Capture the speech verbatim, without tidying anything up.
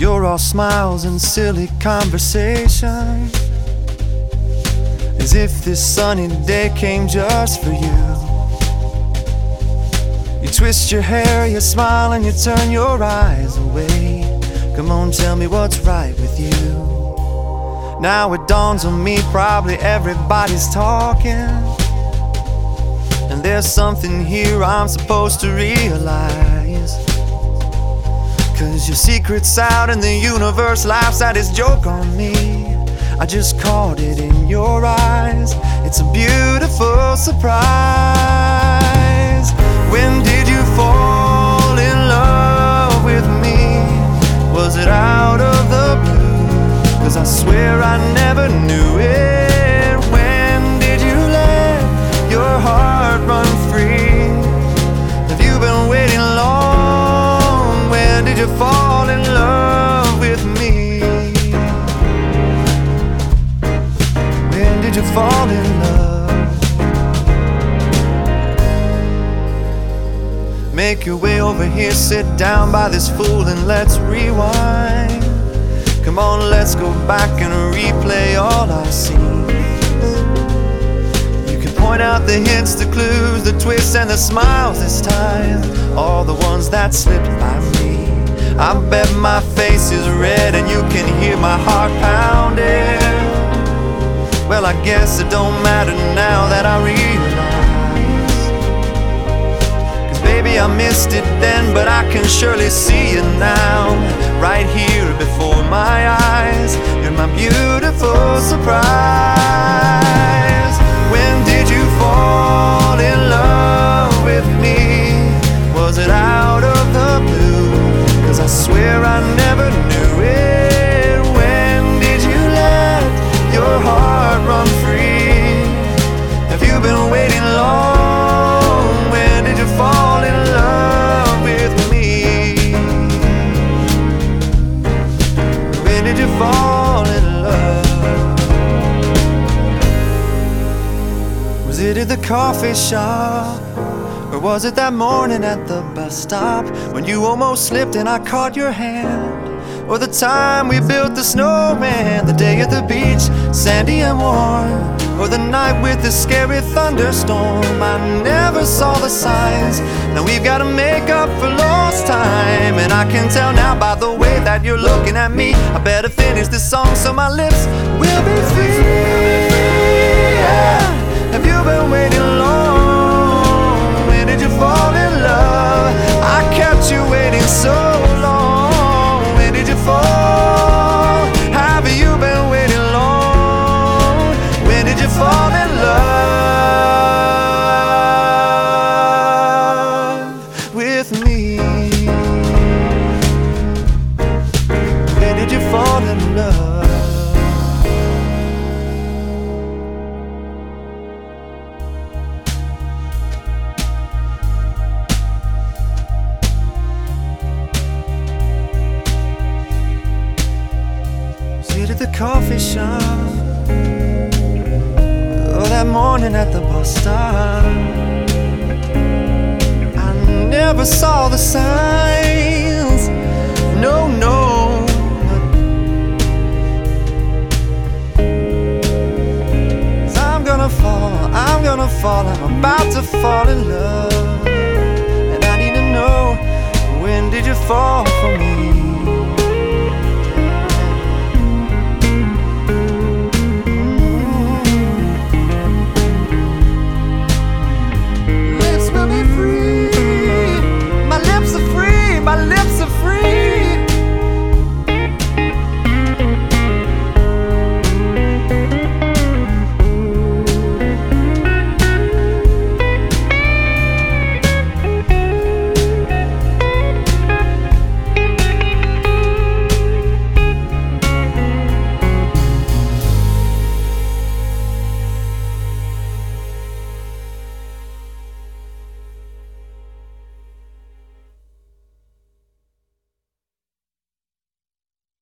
you're all smiles and silly conversation, as if this sunny day came just for you. You twist your hair, you smile and you turn your eyes away. Come on, tell me what's right with you. Now it dawns on me, probably everybody's talking, and there's something here I'm supposed to realize. Cause your secret's out and the universe laughs at his joke on me. I just caught it in your eyes. It's a beautiful surprise. When did you fall in love with me? Was it out of the blue? Cause I swear I never knew it. When did you let your heart run free? Have you been waiting long? When did you fall in love with me? When did you fall in love? Make your way over here, sit down by this fool and let's rewind. Come on, let's go back and replay all our scenes. You can point out the hints, the clues, the twists and the smiles this time, all the ones that slipped by me. I bet my face is red and you can hear my heart pounding. Well, I guess it don't matter now that I realize, cause baby I missed it then, but I can surely see it now, right here before my eyes. You're my beautiful surprise. When did you fall in love with me? Was it out of the blue? Cause I swear I never knew it. When did you let your heart run free? Have you been waiting long? When did you fall in love with me? When did you fall in love? Was it at the coffee shop? Or was it that morning at the bus stop, when you almost slipped and I caught your hand? Or the time we built the snowman, the day at the beach, sandy and warm? Or the night with the scary thunderstorm? I never saw the signs. Now we've got to make up for lost time, and I can tell now by the way that you're looking at me, I better finish this song so my lips will be free. Yeah. Have you been waiting long? When did you fall in love? I kept you waiting so long. When did you fall? Have you been waiting long? When did you fall in love with me? When did you fall in love? At the coffee shop, or that morning at the bus stop. I never saw the signs, no, no. Cause I'm gonna fall, I'm gonna fall, I'm about to fall in love, and I need to know, when did you fall